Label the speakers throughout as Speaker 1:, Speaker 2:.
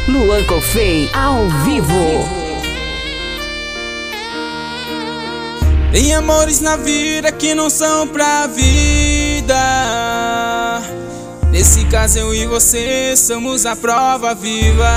Speaker 1: Luan Cofei ao vivo.
Speaker 2: Tem amores na vida que não são pra vida. Nesse caso eu e você somos a prova viva.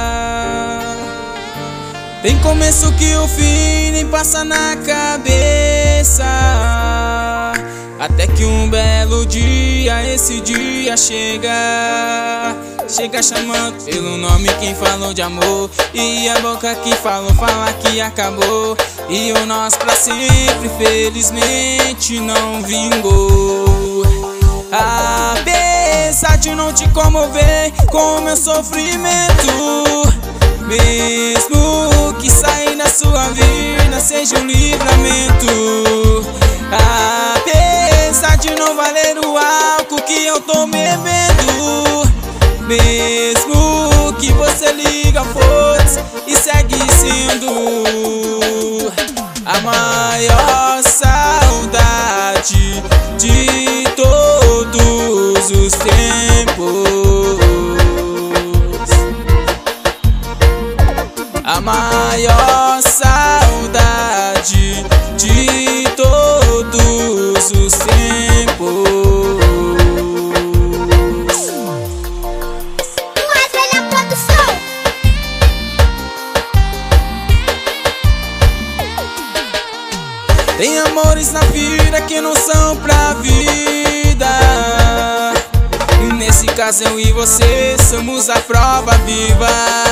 Speaker 2: Tem começo que o fim nem passa na cabeça, até que um belo dia, esse dia chega. Chega chamando pelo nome quem falou de amor, e a boca que falou fala que acabou, e o nós pra sempre felizmente não vingou. Apesar de não te comover com meu sofrimento, mesmo que sair da sua vida seja um livramento, apesar de não valer o álcool que eu tô bebendo, mesmo que você liga foda-se e segue sendo a maior saudade de todos os tempos, a maior saudade de todos os tempos. Tem amores na vida que não são pra vida, e nesse caso eu e você somos a prova viva.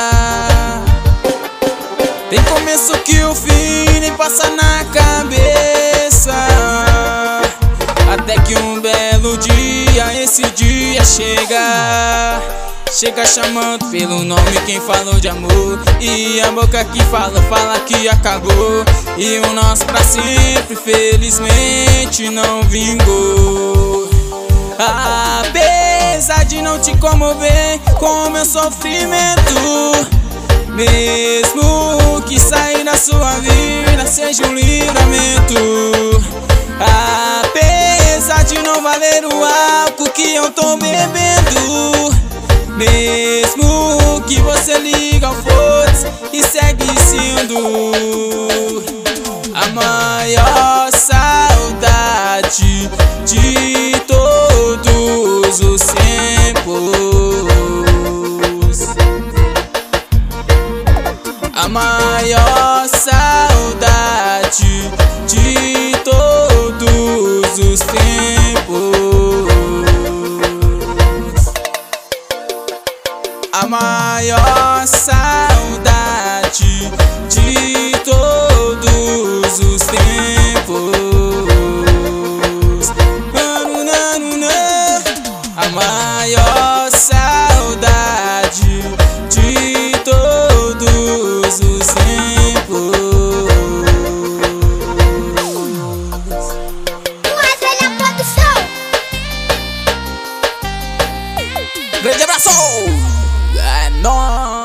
Speaker 2: Tem começo que o fim nem passa na cabeça, até que um belo dia, esse dia chega. Chega chamando pelo nome quem falou de amor, e a boca que fala que acabou, e o nosso pra sempre felizmente não vingou. Apesar de não te comover com meu sofrimento, mesmo que sair da sua vida seja um livramento, apesar de não valer o álcool que eu tô bebendo, mesmo que você liga ao foda-se e segue sendo a maior saudade de todos os tempos, a maior saudade de todos os tempos, a maior saudade de todos os tempos, a maior saudade de todos os tempos. Grande abraço! É nóis!